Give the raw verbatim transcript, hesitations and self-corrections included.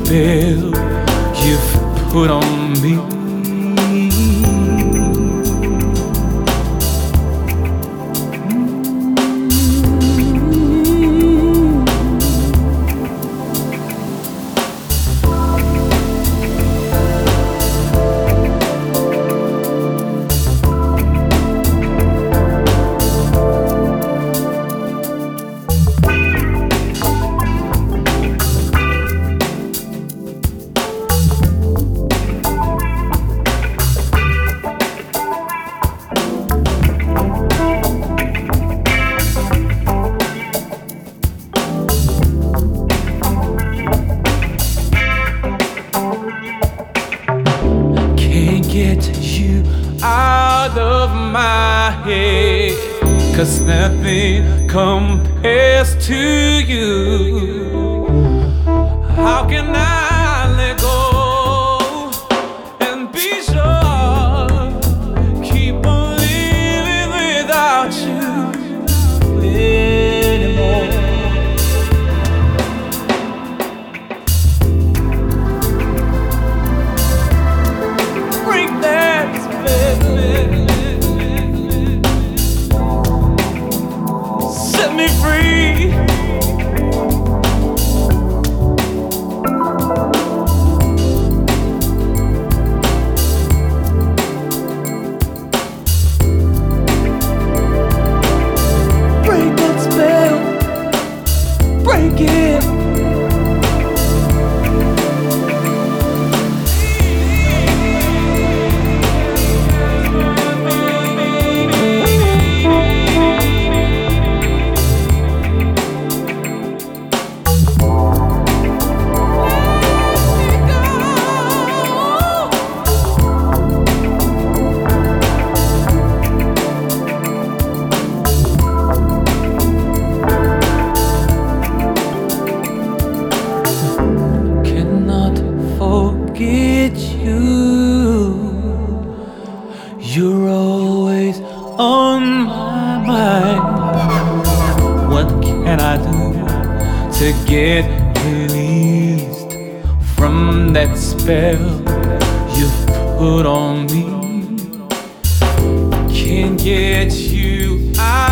spell you've put on me. Get you out of my head, 'cause nothing compares to you. How can I let go and be sure? Keep on living without you anymore. Set me free. Break that spell. Break it. Forget you. You're always on my mind. What can I do to get released from that spell you've put on me? Can't get you out